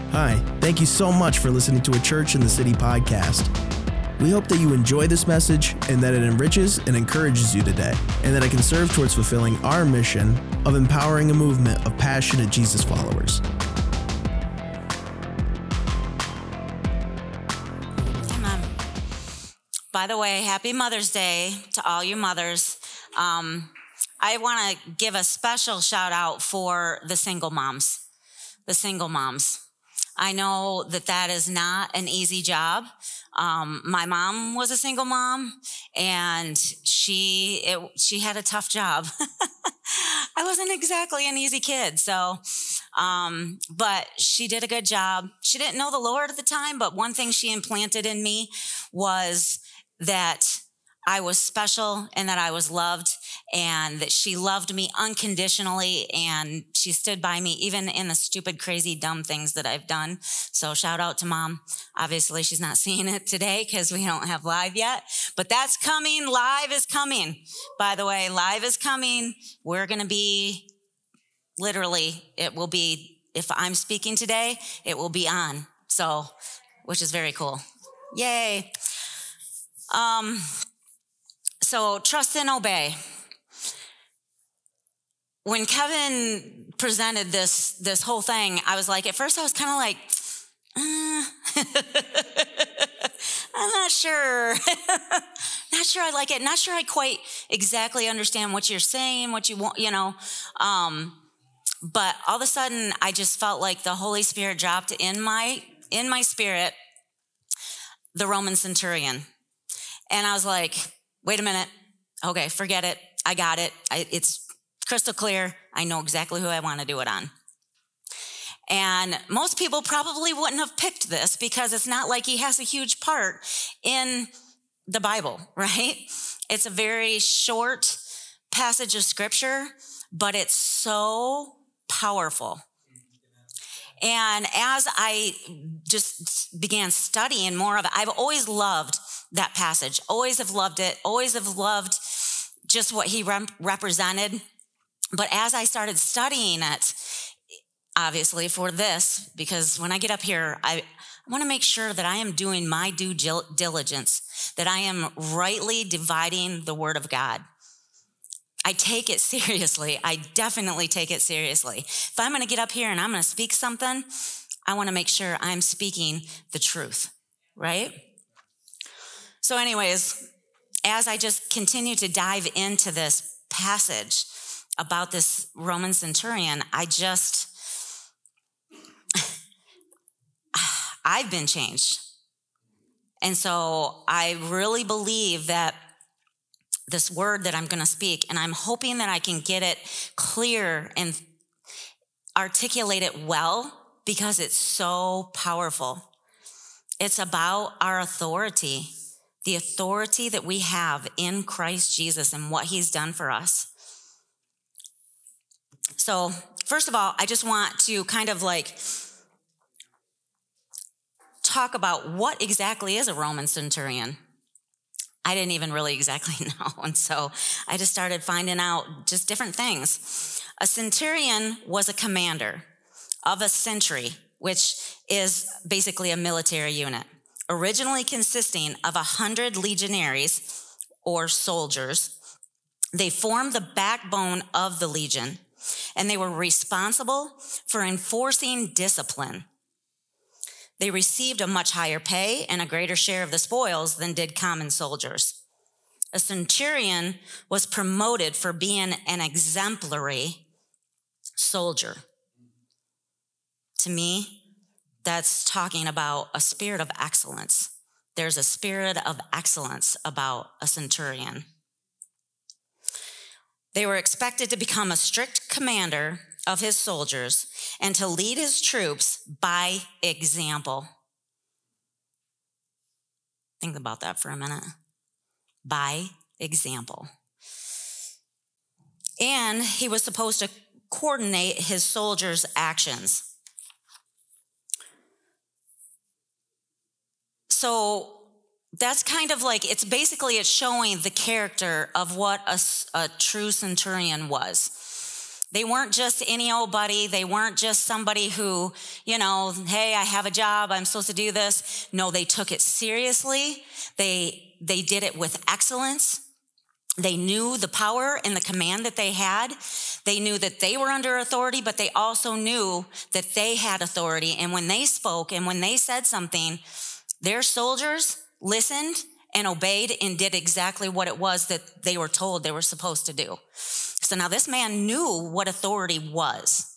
Hi, thank you so much for listening to a Church in the City podcast. We hope that you enjoy this message and that it enriches and encourages you today, and that it can serve towards fulfilling our mission of empowering a movement of passionate Jesus followers. Amen. By the way, happy Mother's Day to all you mothers. I want to give a special shout out for the single moms. The single moms. I know that is not an easy job. My mom was a single mom, and she had a tough job. I wasn't exactly an easy kid, but she did a good job. She didn't know the Lord at the time, but one thing she implanted in me was that I was special and that I was loved, and that she loved me unconditionally, and she stood by me even in the stupid, crazy, dumb things that I've done. So shout out to Mom. Obviously, she's not seeing it today because we don't have live yet, but that's coming. Live is coming. By the way, live is coming. We're going to be, literally, it will be, if I'm speaking today, it will be on. So, which is very cool. Yay. So trust and obey. When Kevin presented this whole thing, I was like, at first I was kind of like, I'm not sure. Not sure I like it. Not sure I quite exactly understand what you're saying, what you want, But all of a sudden, I just felt like the Holy Spirit dropped in my spirit the Roman centurion. And I was like, wait a minute. Okay, forget it. I got it. It's crystal clear. I know exactly who I want to do it on. And most people probably wouldn't have picked this because it's not like he has a huge part in the Bible, right? It's a very short passage of scripture, but it's so powerful. And as I just began studying more of it, I've always loved that passage, always have loved it, always have loved just what he represented. But as I started studying it, obviously for this, because when I get up here, I want to make sure that I am doing my due diligence, that I am rightly dividing the word of God. I take it seriously. I definitely take it seriously. If I'm going to get up here and I'm going to speak something, I want to make sure I'm speaking the truth, right? So anyways, as I just continue to dive into this passage about this Roman centurion, I've been changed. And so I really believe that this word that I'm going to speak, and I'm hoping that I can get it clear and articulate it well because it's so powerful. It's about our authority, the authority that we have in Christ Jesus and what he's done for us. So first of all, I just want to kind of talk about what exactly is a Roman centurion. I didn't even really exactly know. And so I just started finding out just different things. A centurion was a commander of a century, which is basically a military unit, originally consisting of 100 legionaries or soldiers. They formed the backbone of the legion, and they were responsible for enforcing discipline. They received a much higher pay and a greater share of the spoils than did common soldiers. A centurion was promoted for being an exemplary soldier. To me, that's talking about a spirit of excellence. There's a spirit of excellence about a centurion. They were expected to become a strict commander of his soldiers and to lead his troops by example. Think about that for a minute. By example. And he was supposed to coordinate his soldiers' actions. So that's kind of like, it's showing the character of what a true centurion was. They weren't just any old buddy. They weren't just somebody who, hey, I have a job, I'm supposed to do this. No, they took it seriously. They did it with excellence. They knew the power and the command that they had. They knew that they were under authority, but they also knew that they had authority. And when they spoke and when they said something, their soldiers listened and obeyed and did exactly what it was that they were told they were supposed to do. So now this man knew what authority was.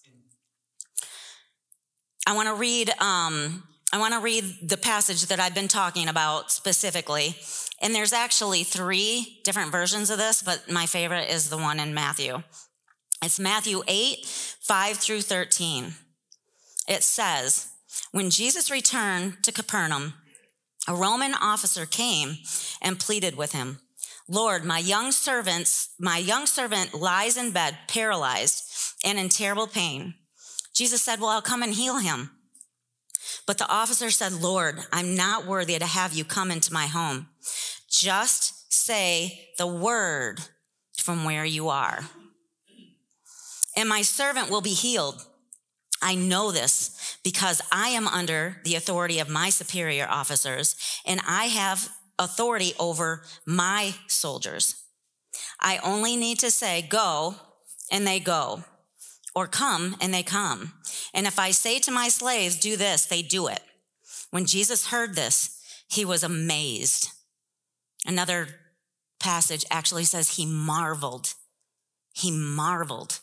I want to read the passage that I've been talking about specifically. And there's actually 3 different versions of this, but my favorite is the one in Matthew. It's Matthew 8, 5 through 13. It says, when Jesus returned to Capernaum, a Roman officer came and pleaded with him, Lord, my young servant lies in bed, paralyzed and in terrible pain. Jesus said, well, I'll come and heal him. But the officer said, Lord, I'm not worthy to have you come into my home. Just say the word from where you are, and my servant will be healed. I know this because I am under the authority of my superior officers, and I have authority over my soldiers. I only need to say, go, and they go, or come, and they come. And if I say to my slaves, do this, they do it. When Jesus heard this, he was amazed. Another passage actually says he marveled. He marveled.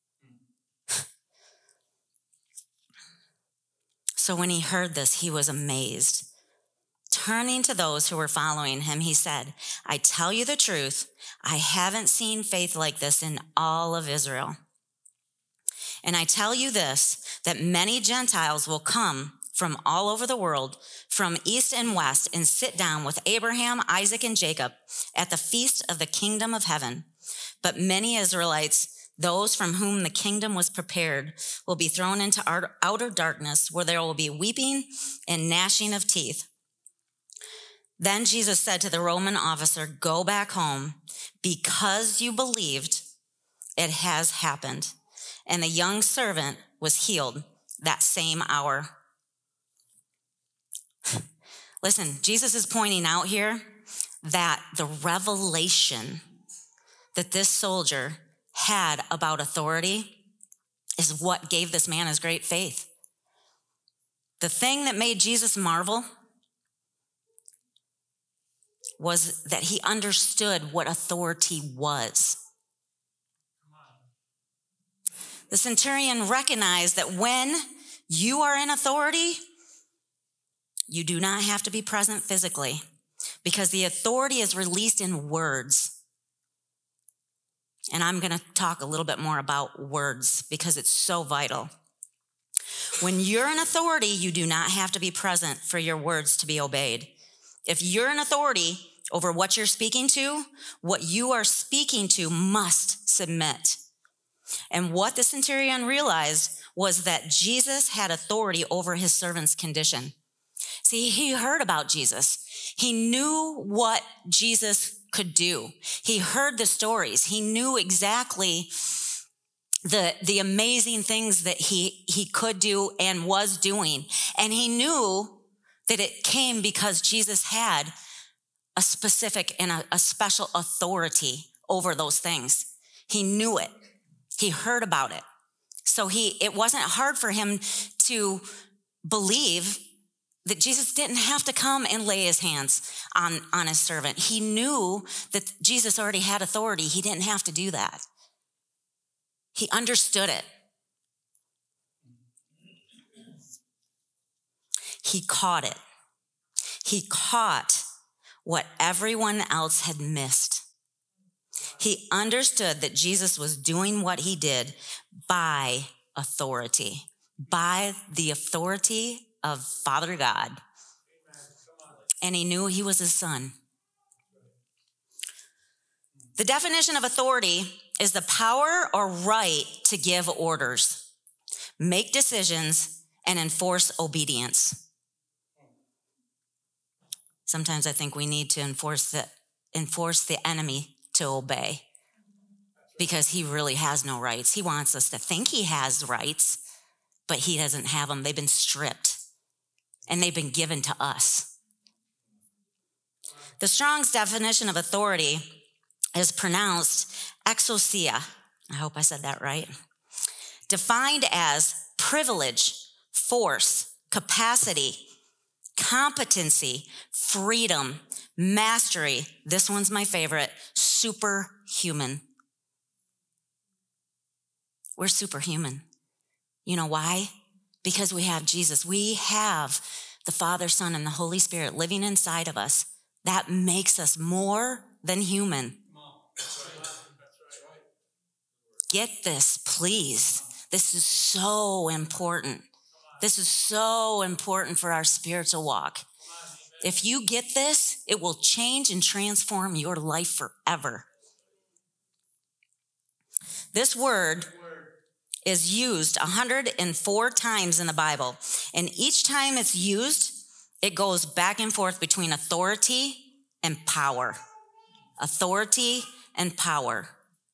So when he heard this, he was amazed. Turning to those who were following him, he said, I tell you the truth, I haven't seen faith like this in all of Israel. And I tell you this, that many Gentiles will come from all over the world, from east and west, and sit down with Abraham, Isaac, and Jacob at the feast of the kingdom of heaven. But many Israelites, those from whom the kingdom was prepared, will be thrown into outer darkness, where there will be weeping and gnashing of teeth. Then Jesus said to the Roman officer, go back home, because you believed, it has happened. And the young servant was healed that same hour. Listen, Jesus is pointing out here that the revelation that this soldier had about authority is what gave this man his great faith. The thing that made Jesus marvel was that he understood what authority was. The centurion recognized that when you are in authority, you do not have to be present physically, because the authority is released in words. And I'm going to talk a little bit more about words because it's so vital. When you're in authority, you do not have to be present for your words to be obeyed. If you're in authority over what you're speaking to, what you are speaking to must submit. And what the centurion realized was that Jesus had authority over his servant's condition. See, he heard about Jesus. He knew what Jesus could do. He heard the stories. He knew exactly the amazing things that he could do and was doing. And he knew that it came because Jesus had a specific and a special authority over those things. He knew it. He heard about it. So it wasn't hard for him to believe that Jesus didn't have to come and lay his hands on his servant. He knew that Jesus already had authority. He didn't have to do that. He understood it. He caught it. He caught what everyone else had missed. He understood that Jesus was doing what he did by authority, by the authority of Father God. And he knew he was his son. The definition of authority is the power or right to give orders, make decisions, and enforce obedience. Sometimes I think we need to enforce the enemy to obey. because he really has no rights. He wants us to think he has rights, but he doesn't have them. They've been stripped, and they've been given to us. The Strong's definition of authority is pronounced exousia. I hope I said that right. Defined as privilege, force, capacity, competency, freedom, mastery. This one's my favorite, superhuman. We're superhuman. You know why? Because we have Jesus. We have the Father, Son, and the Holy Spirit living inside of us. That makes us more than human. Get this, please. This is so important. This is so important for our spiritual walk. If you get this, it will change and transform your life forever. This word is used 104 times in the Bible. And each time it's used, it goes back and forth between authority and power. Authority and power.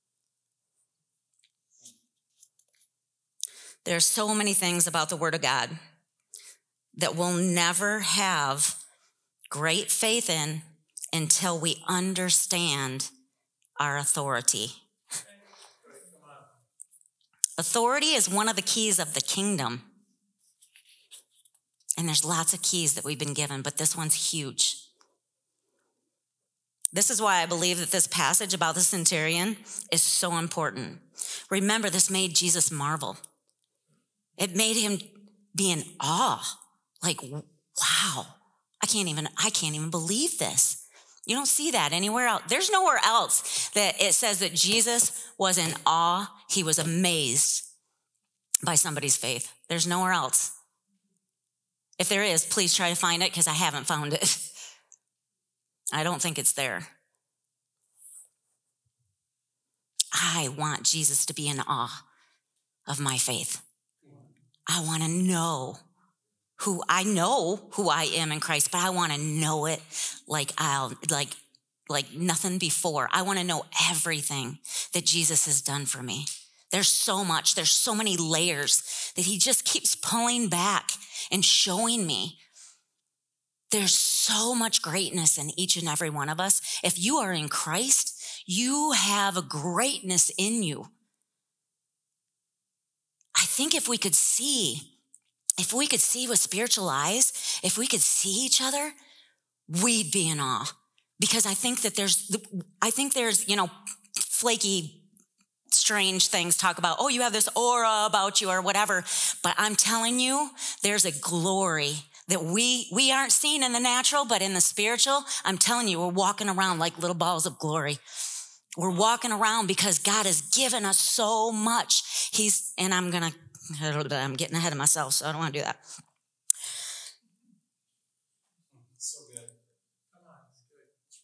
There's so many things about the Word of God that we'll never have great faith in until we understand our authority. Authority is one of the keys of the kingdom. And there's lots of keys that we've been given, but this one's huge. This is why I believe that this passage about the centurion is so important. Remember, this made Jesus marvel. It made him be in awe. Like, wow, I can't even believe this. You don't see that anywhere else. There's nowhere else that it says that Jesus was in awe. He was amazed by somebody's faith. There's nowhere else. If there is, please try to find it, because I haven't found it. I don't think it's there. I want Jesus to be in awe of my faith. I want to know who I am in Christ, but I want to know it like nothing before. I want to know everything that Jesus has done for me. There's so much. There's so many layers that he just keeps pulling back and showing me. There's so much greatness in each and every one of us. If you are in Christ, you have a greatness in you. I think if we could see with spiritual eyes, if we could see each other, we'd be in awe. Because I think there's, flaky, strange things talk about, oh, you have this aura about you or whatever. But I'm telling you, there's a glory that we aren't seeing in the natural, but in the spiritual. I'm telling you, we're walking around like little balls of glory. We're walking around because God has given us so much. I'm getting ahead of myself, so I don't want to do that. So good. Come on, it's good. It's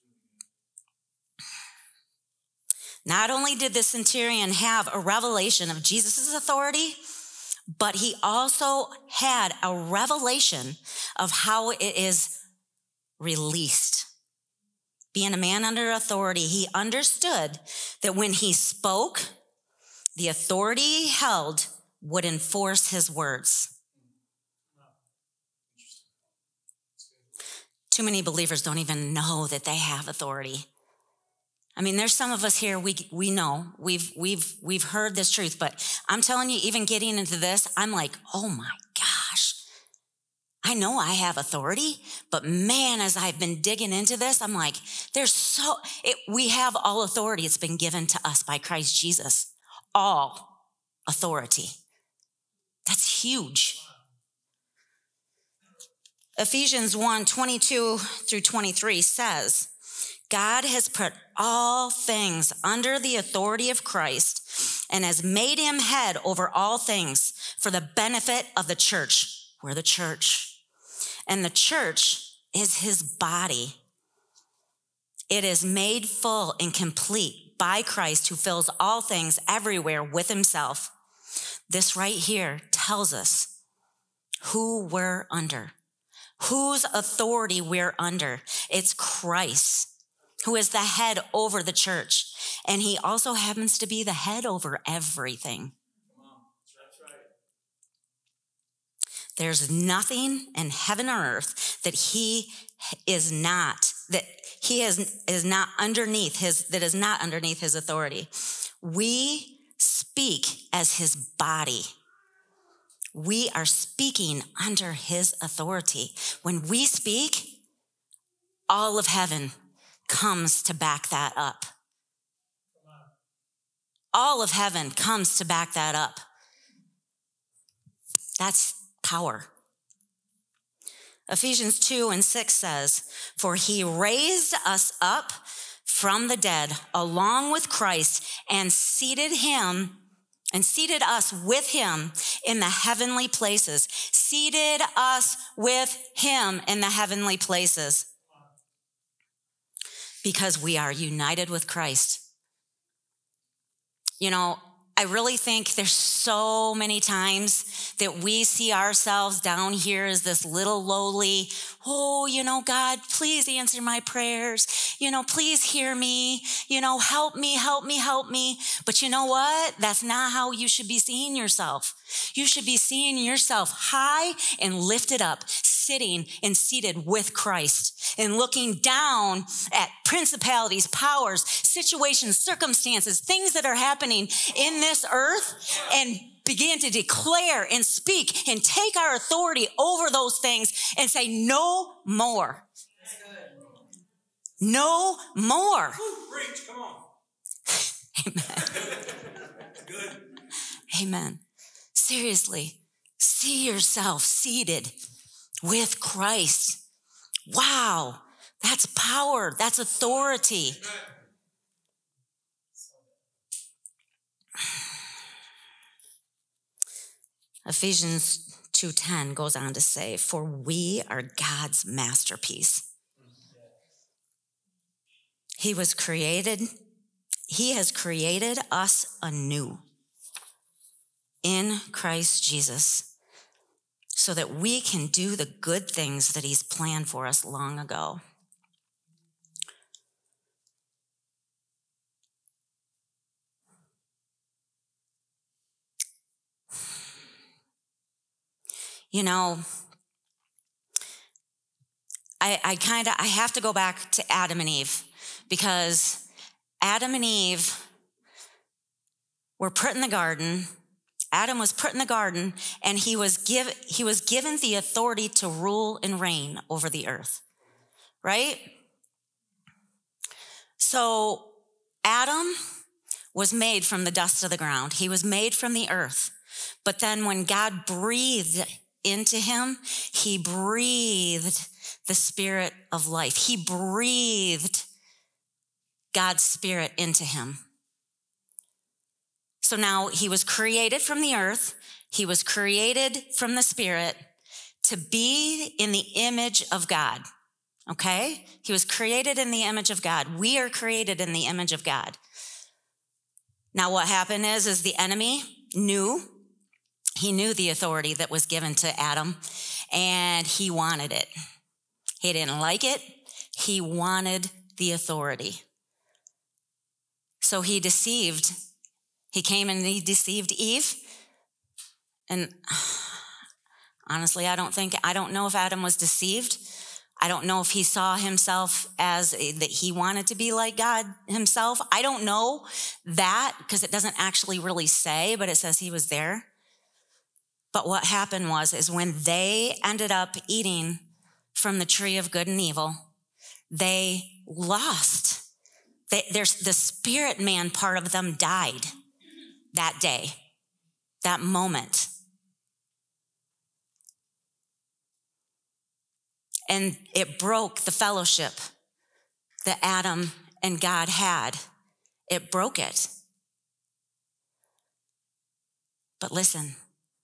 really good. Not only did the centurion have a revelation of Jesus' authority, but he also had a revelation of how it is released. Being a man under authority, he understood that when he spoke, the authority he held would enforce his words. Too many believers don't even know that they have authority. I mean, there's some of us here, we know, we've heard this truth, but I'm telling you, even getting into this, I'm like, oh my gosh, I know I have authority, but man, as I've been digging into this, I'm like, we have all authority. It's been given to us by Christ Jesus. All authority. That's huge. Ephesians 1:22-23 says, God has put all things under the authority of Christ and has made him head over all things for the benefit of the church. We're the church. And the church is his body. It is made full and complete by Christ, who fills all things everywhere with himself. This right here tells us who we're under, whose authority we're under. It's Christ. who is the head over the church. And he also happens to be the head over everything. That's right. There's nothing in heaven or earth that he is not underneath his authority. We speak as his body. We are speaking under his authority. When we speak, all of heaven comes to back that up. All of heaven comes to back that up. That's power. Ephesians 2:6 says, "For he raised us up from the dead along with Christ and seated us with him in the heavenly places." Seated us with him in the heavenly places. Because we are united with Christ. You know, I really think there's so many times that we see ourselves down here as this little lowly, God, please answer my prayers. Please hear me. Help me, help me, help me. But you know what? That's not how you should be seeing yourself. You should be seeing yourself high and lifted up, sitting and seated with Christ and looking down at principalities, powers, situations, circumstances, things that are happening in this earth, and begin to declare and speak and take our authority over those things and say, no more. No more. Preach, come on. Amen. Good. Amen. Seriously, see yourself seated with Christ. Wow, that's power. That's authority. Ephesians 2:10 goes on to say, "For we are God's masterpiece." He has created us anew in Christ Jesus so that we can do the good things that he's planned for us long ago. I have to go back to Adam and Eve, because Adam and Eve were put in the garden. Adam was put in the garden, and he was given the authority to rule and reign over the earth, right? So Adam was made from the dust of the ground. He was made from the earth. But then when God breathed into him, he breathed the spirit of life. He breathed God's spirit into him. So now he was created from the earth. He was created from the spirit to be in the image of God. Okay? He was created in the image of God. We are created in the image of God. Now what happened is the enemy knew the authority that was given to Adam, and he wanted it. He didn't like it. He wanted the authority. So he came and he deceived Eve. And honestly, I don't know if Adam was deceived. I don't know if he saw himself as that he wanted to be like God himself. I don't know that, because it doesn't actually really say, but it says he was there. But what happened is when they ended up eating from the tree of good and evil, they lost. The spirit man part of them died that day, that moment. And it broke the fellowship that Adam and God had. It broke it. But listen,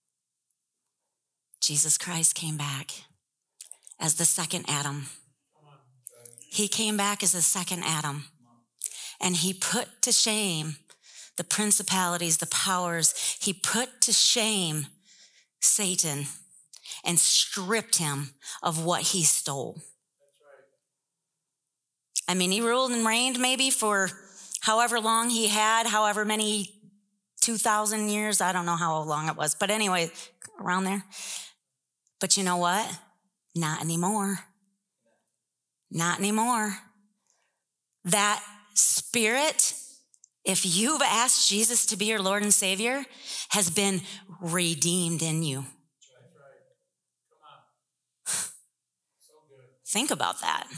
Jesus Christ came back as the second Adam. He came back as the second Adam. And he put to shame the principalities, the powers. He put to shame Satan and stripped him of what he stole. I mean, he ruled and reigned maybe for however long he had, however many 2,000 years. I don't know how long it was. But anyway, around there. But you know what? Not anymore. Not anymore. That spirit, if you've asked Jesus to be your Lord and Savior, has been redeemed in you. That's right. Come on. So good. Think about that.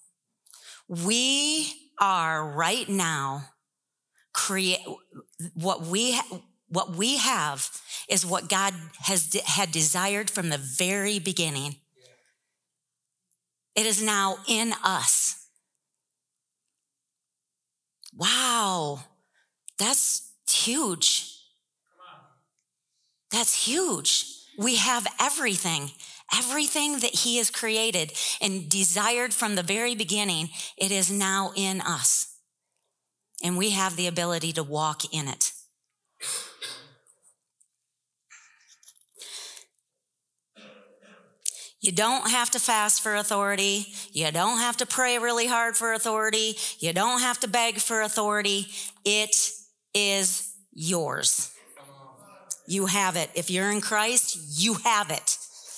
We are right now what we have is what God had desired from the very beginning. It is now in us. Wow, that's huge. That's huge. We have everything that he has created and desired from the very beginning. It is now in us. And we have the ability to walk in it. You don't have to fast for authority. You don't have to pray really hard for authority. You don't have to beg for authority. It is yours. You have it. If you're in Christ, you have it.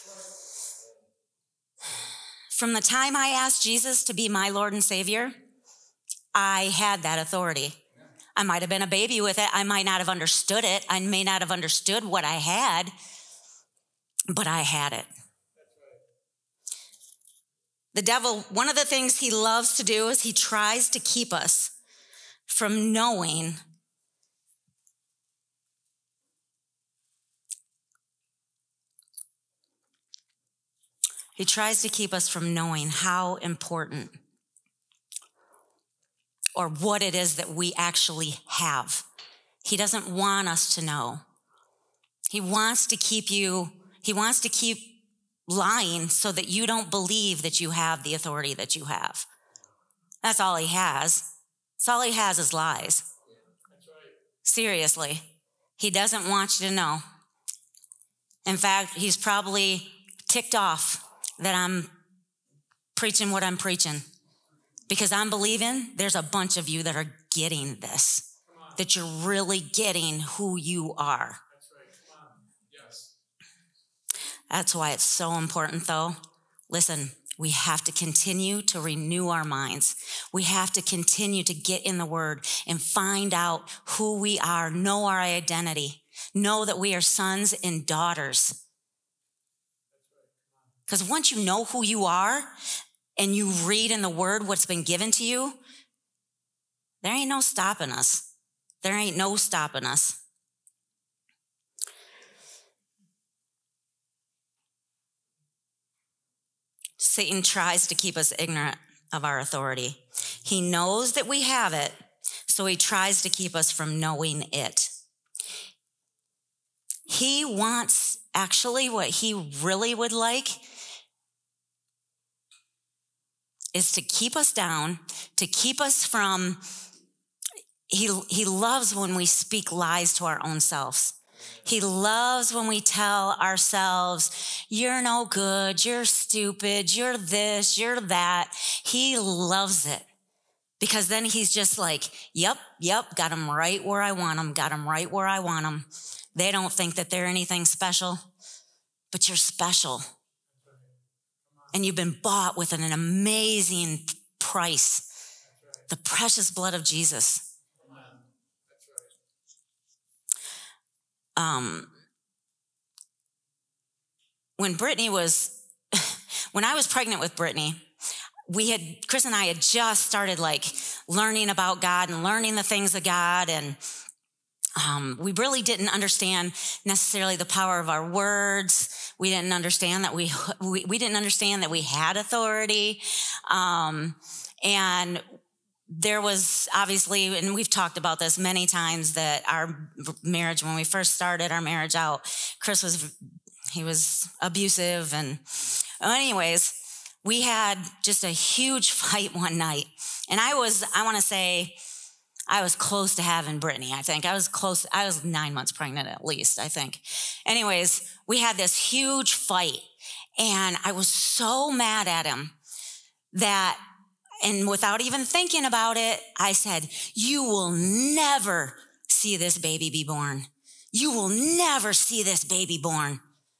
From the time I asked Jesus to be my Lord and Savior, I had that authority. I might have been a baby with it. I might not have understood it. I may not have understood what I had, but I had it. The devil, one of the things he loves to do is he tries to keep us from knowing how important or what it is that we actually have. He doesn't want us to know. He wants to keep lying so that you don't believe that you have the authority that you have. That's all he has. That's all he has is lies. That's right. Seriously. He doesn't want you to know. In fact, he's probably ticked off that I'm preaching what I'm preaching, because I'm believing there's a bunch of you that are getting this, that you're really getting who you are. That's right. Come on. Yes. That's why it's so important, though. Listen, we have to continue to renew our minds. We have to continue to get in the Word and find out who we are, know our identity, know that we are sons and daughters. Because once you know who you are and you read in the Word what's been given to you, there ain't no stopping us. There ain't no stopping us. Satan tries to keep us ignorant of our authority. He knows that we have it, so he tries to keep us from knowing it. He wants, actually, what he really would like is to keep us down, to keep us from, he loves when we speak lies to our own selves. He loves when we tell ourselves, you're no good, you're stupid, you're this, you're that. He loves it, because then he's just like, yep, got them right where I want them, They don't think that they're anything special, but you're special. And you've been bought with an amazing price, the precious blood of Jesus. When I was pregnant with Brittany, Chris and I had just started learning about God and learning the things of God, and we really didn't understand necessarily the power of our words. We didn't understand that we didn't understand that we had authority, and there was obviously, and we've talked about this many times, that our marriage, when we first started our marriage out, Chris was abusive, and anyways, we had just a huge fight one night, and I was close to having Brittany, I think. I was 9 months pregnant at least, I think. Anyways, we had this huge fight, and I was so mad at him that And without even thinking about it, I said, you will never see this baby be born. You will never see this baby born.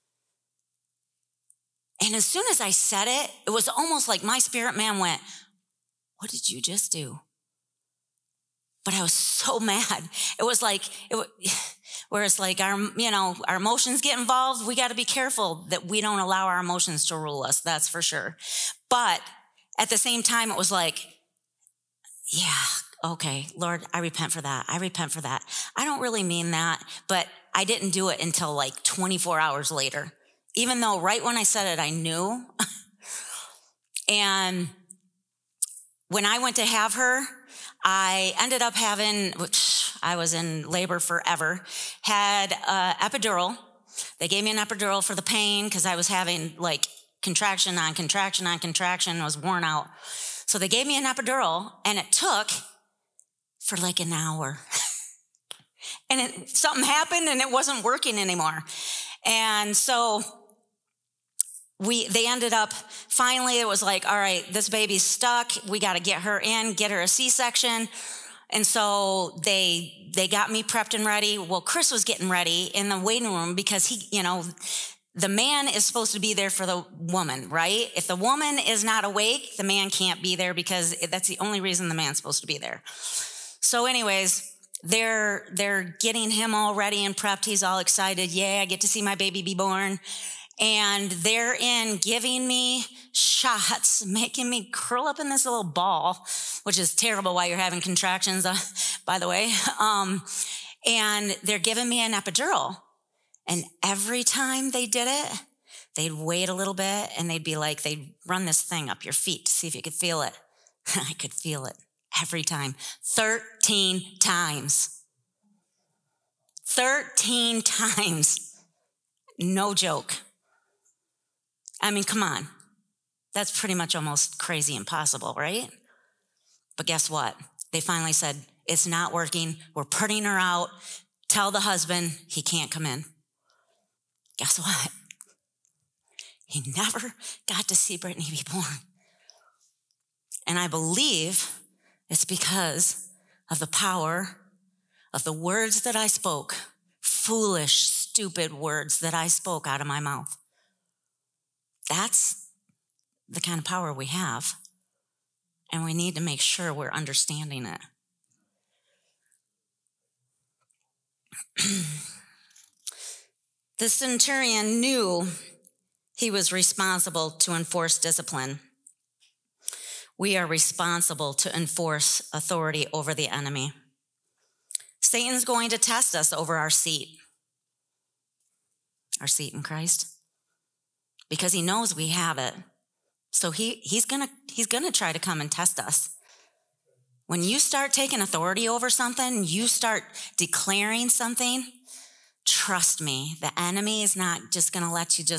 And as soon as I said it, it was almost like my spirit man went, what did you just do? But I was so mad. It was like, whereas like our emotions get involved, we got to be careful that we don't allow our emotions to rule us. That's for sure. But at the same time, it was like, yeah, okay, Lord, I repent for that. I repent for that. I don't really mean that, but I didn't do it until like 24 hours later, even though right when I said it, I knew. And when I went to have her, I ended up having, which I was in labor forever, had an epidural. They gave me an epidural for the pain because I was having like contraction on contraction on contraction. I was worn out. So they gave me an epidural, and it took for like an hour. And something happened, and it wasn't working anymore. And so they ended up, finally, it was like, all right, this baby's stuck. We got to get her in, get her a C-section. And so they got me prepped and ready. Well, Chris was getting ready in the waiting room because the man is supposed to be there for the woman, right? If the woman is not awake, the man can't be there because that's the only reason the man's supposed to be there. So anyways, they're getting him all ready and prepped. He's all excited. Yay, I get to see my baby be born. And they're in giving me shots, making me curl up in this little ball, which is terrible while you're having contractions, by the way. And they're giving me an epidural. And every time they did it, they'd wait a little bit and they'd be like, they'd run this thing up your feet to see if you could feel it. I could feel it every time. 13 times. 13 times. No joke. I mean, come on. That's pretty much almost crazy impossible, right? But guess what? They finally said, it's not working. We're putting her out. Tell the husband he can't come in. Guess what? He never got to see Brittany be born. And I believe it's because of the power of the words that I spoke, foolish, stupid words that I spoke out of my mouth. That's the kind of power we have, and we need to make sure we're understanding it. The centurion knew he was responsible to enforce discipline. We are responsible to enforce authority over the enemy. Satan's going to test us over our seat in Christ, because he knows we have it. So he's gonna try to come and test us. When you start taking authority over something, you start declaring something, trust me, the enemy is not just gonna let you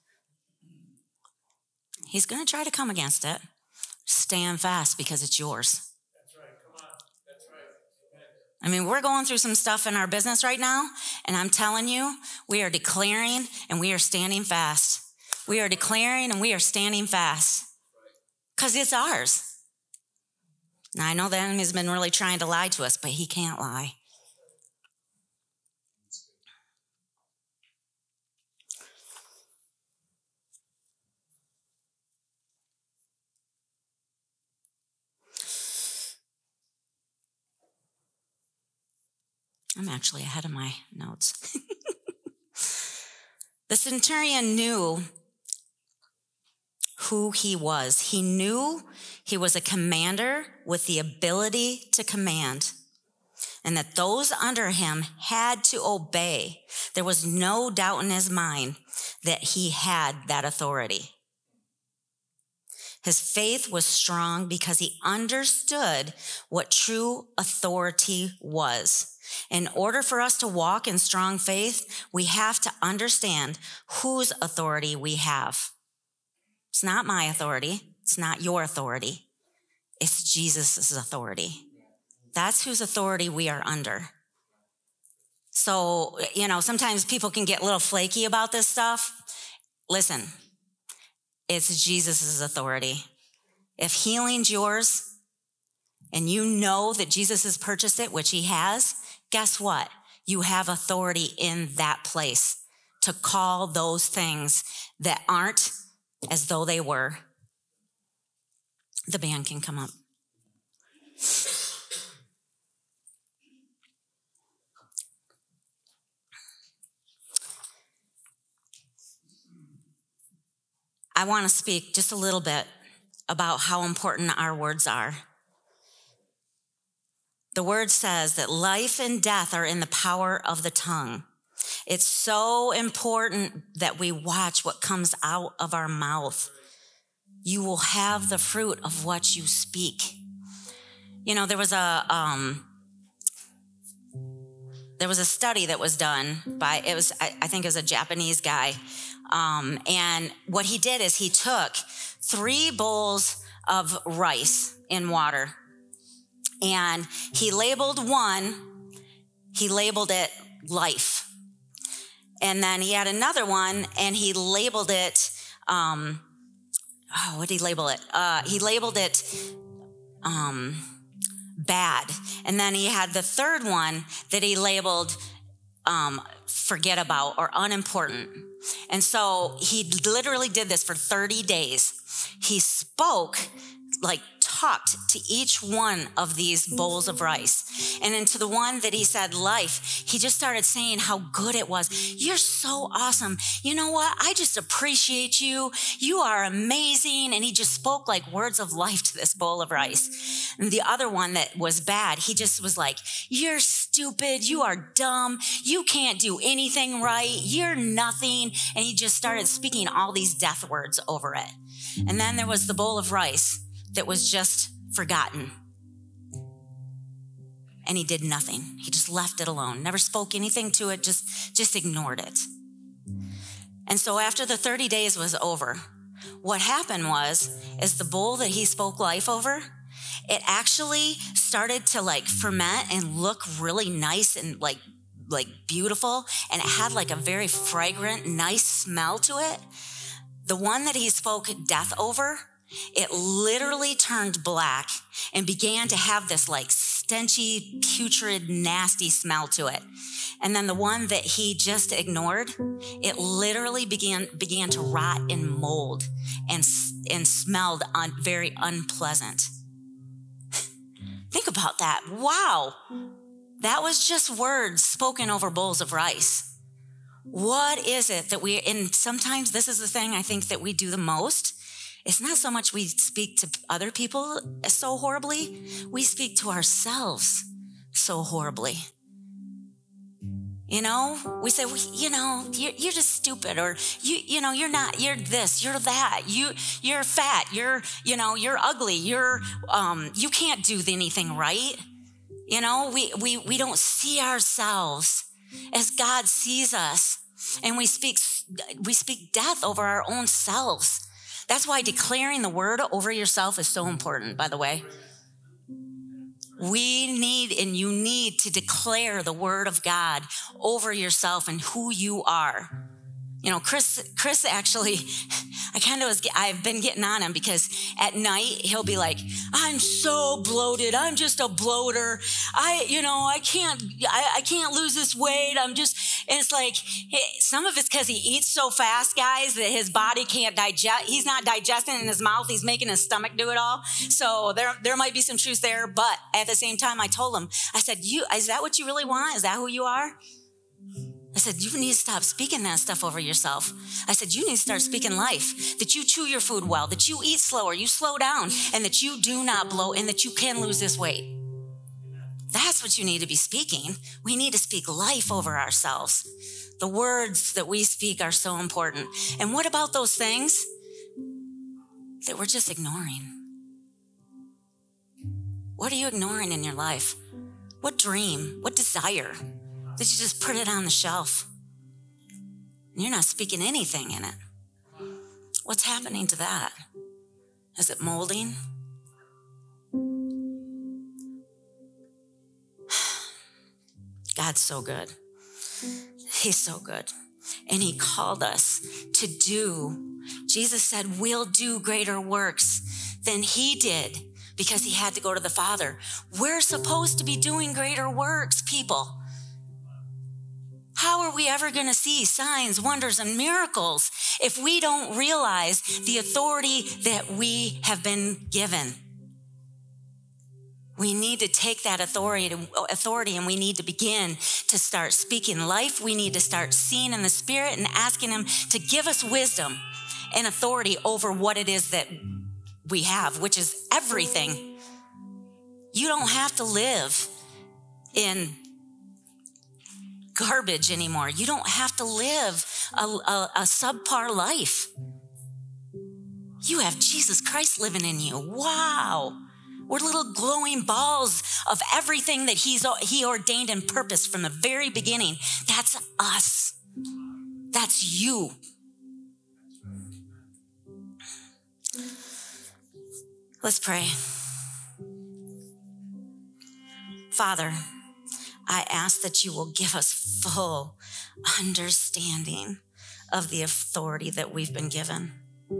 he's gonna try to come against it. Stand fast because it's yours. That's right. Come on. That's right. I mean, we're going through some stuff in our business right now, and I'm telling you, we are declaring and we are standing fast. We are declaring and we are standing fast because it's ours. Now, I know the enemy's been really trying to lie to us, but he can't lie. I'm actually ahead of my notes. The centurion knew who he was. He knew he was a commander with the ability to command, and that those under him had to obey. There was no doubt in his mind that he had that authority. His faith was strong because he understood what true authority was. In order for us to walk in strong faith, we have to understand whose authority we have. It's not my authority. It's not your authority. It's Jesus' authority. That's whose authority we are under. So, sometimes people can get a little flaky about this stuff. Listen, it's Jesus' authority. If healing's yours and you know that Jesus has purchased it, which he has, guess what? You have authority in that place to call those things that aren't as though they were. The band can come up. I want to speak just a little bit about how important our words are. The word says that life and death are in the power of the tongue. It's so important that we watch what comes out of our mouth. You will have the fruit of what you speak. You know, there was a study that was done by, I think it was a Japanese guy. And what he did is he took 3 bowls of rice in water, and he labeled it life. And then he had another one, and he labeled it, what did he label it? He labeled it bad. And then he had the third one that he labeled forget about or unimportant. And so he literally did this for 30 days. He spoke, talked to each one of these bowls of rice. And into the one that he said life, he just started saying how good it was. You're so awesome. You know what? I just appreciate you. You are amazing. And he just spoke like words of life to this bowl of rice. And the other one that was bad, he just was like, you're stupid. You are dumb. You can't do anything right. You're nothing. And he just started speaking all these death words over it. And then there was the bowl of rice that was just forgotten. And he did nothing. He just left it alone, never spoke anything to it, just ignored it. And so after the 30 days was over, what happened is the bowl that he spoke life over, it actually started to ferment and look really nice and like beautiful. And it had a very fragrant, nice smell to it. The one that he spoke death over, it literally turned black and began to have this stenchy, putrid, nasty smell to it. And then the one that he just ignored, it literally began to rot and mold and smelled very unpleasant. Think about that. Wow. That was just words spoken over bowls of rice. What is it that and sometimes this is the thing I think that we do the most. It's not so much we speak to other people so horribly, we speak to ourselves so horribly. You know, we say, you're just stupid, or you're not, you're this, you're that, you're fat, you're ugly, you can't do anything right. We don't see ourselves as God sees us, and we speak death over our own selves. That's why declaring the word over yourself is so important, by the way. You need to declare the word of God over yourself and who you are. Chris actually, I've been getting on him because at night he'll be like, I'm so bloated. I'm just a bloater. I can't lose this weight. And it's some of it's because he eats so fast, guys, that his body can't digest. He's not digesting in his mouth. He's making his stomach do it all. So there might be some truth there. But at the same time, I told him, I said, is that what you really want? Is that who you are? I said, you need to stop speaking that stuff over yourself. I said, you need to start speaking life, that you chew your food well, that you eat slower, you slow down, and that you do not bloat, and that you can lose this weight. That's what you need to be speaking. We need to speak life over ourselves. The words that we speak are so important. And what about those things that we're just ignoring? What are you ignoring in your life? What dream? What desire? Did you just put it on the shelf? And you're not speaking anything in it. What's happening to that? Is it molding? God's so good. He's so good. And he called us to do. Jesus said, we'll do greater works than he did because he had to go to the Father. We're supposed to be doing greater works, people. How are we ever going to see signs, wonders, and miracles if we don't realize the authority that we have been given? We need to take that authority and we need to begin to start speaking life. We need to start seeing in the Spirit and asking him to give us wisdom and authority over what it is that we have, which is everything. You don't have to live in garbage anymore. You don't have to live a subpar life. You have Jesus Christ living in you. Wow. We're little glowing balls of everything that he ordained and purposed from the very beginning. That's us. That's you. Let's pray. Father, I ask that you will give us full understanding of the authority that we've been given,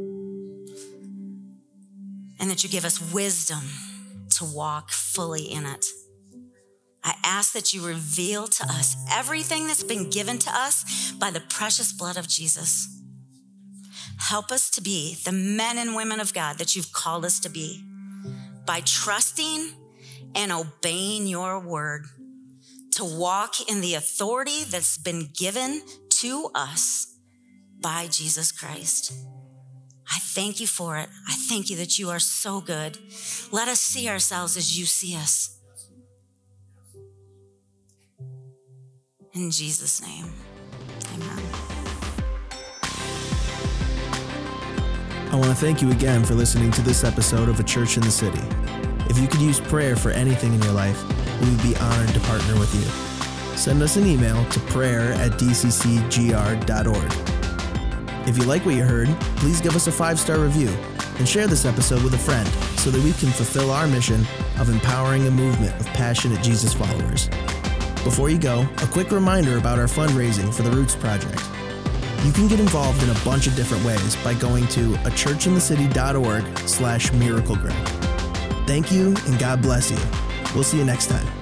and that you give us wisdom to walk fully in it. I ask that you reveal to us everything that's been given to us by the precious blood of Jesus. Help us to be the men and women of God that you've called us to be by trusting and obeying your word, to walk in the authority that's been given to us by Jesus Christ. I thank you for it. I thank you that you are so good. Let us see ourselves as you see us. In Jesus' name, amen. I want to thank you again for listening to this episode of A Church in the City. If you could use prayer for anything in your life, we would be honored to partner with you. Send us an email to prayer@dccgr.org. If you like what you heard, please give us a 5-star review and share this episode with a friend so that we can fulfill our mission of empowering a movement of passionate Jesus followers. Before you go, a quick reminder about our fundraising for the Roots Project. You can get involved in a bunch of different ways by going to achurchinthecity.org/miracleground. Thank you and God bless you. We'll see you next time.